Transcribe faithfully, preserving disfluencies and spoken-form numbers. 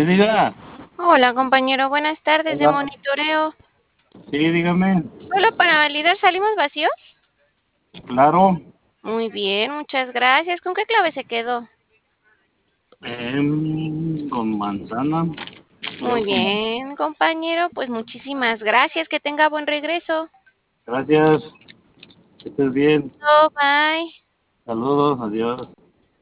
Sí, diga. Hola, compañero, buenas tardes de Hola. monitoreo. Sí, dígame. Solo para validar, ¿salimos vacíos? Claro. Muy bien, muchas gracias. ¿Con qué clave se quedó? Em, con manzana. Muy Creo con man- bien, compañero, pues muchísimas gracias. Que tenga buen regreso. Gracias. Que estés bien. Oh, bye. Saludos. Adiós.